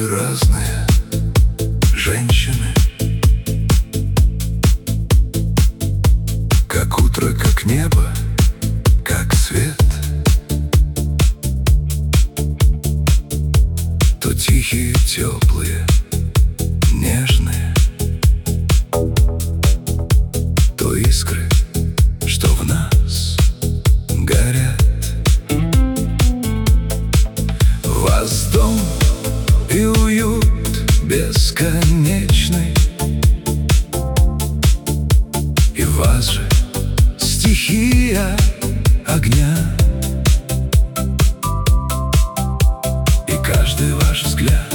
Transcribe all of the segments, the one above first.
вы разные, женщины. Как утро, как небо, как свет. То тихие, теплые, нежные, то искры, что в нас горят. В вас дом и уют бесконечный, и в вас же стихия огня. И каждый ваш взгляд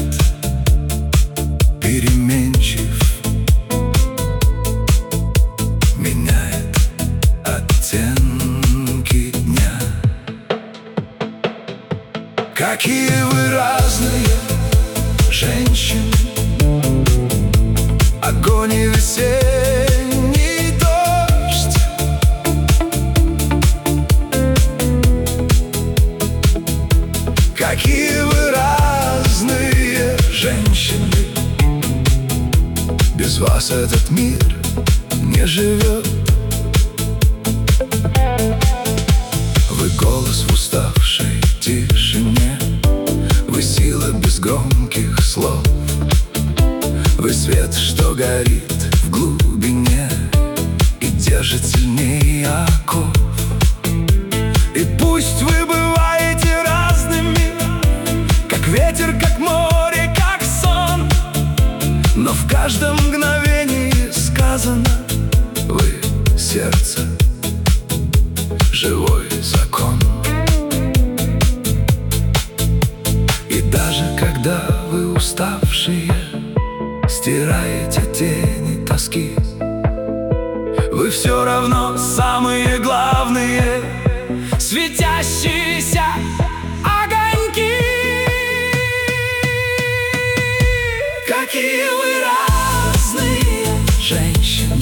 переменчив, меняет оттенки дня. Какие вы разные, женщины. Огонь и весенний дождь. Какие вы разные, женщины. Без вас этот мир не живет. Вы голос в уставшей тишине, вы сила без громких слов. Вы свет, что горит в глубине и держит сильнее оков. И пусть вы бываете разными, как ветер, как море, как сон, но в каждом мгновении сказано: вы сердце, живой закон. И даже когда вы уставшие, стираете тени тоски, вы все равно самые главные, светящиеся огоньки. Какие вы разные, женщины.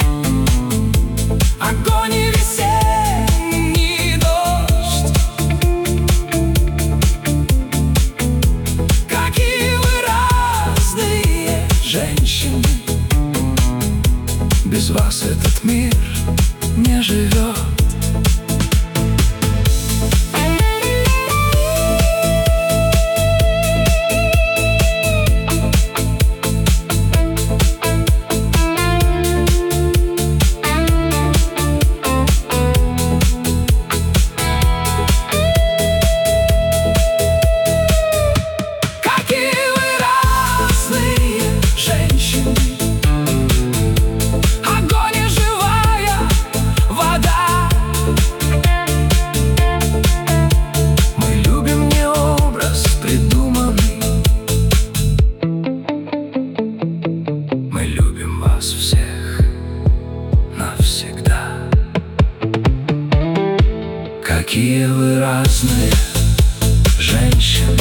Огонь и весенний дождь. Какие вы разные, женщины. Без вас этот мир не живет. Всех навсегда. Какие вы разные, женщины.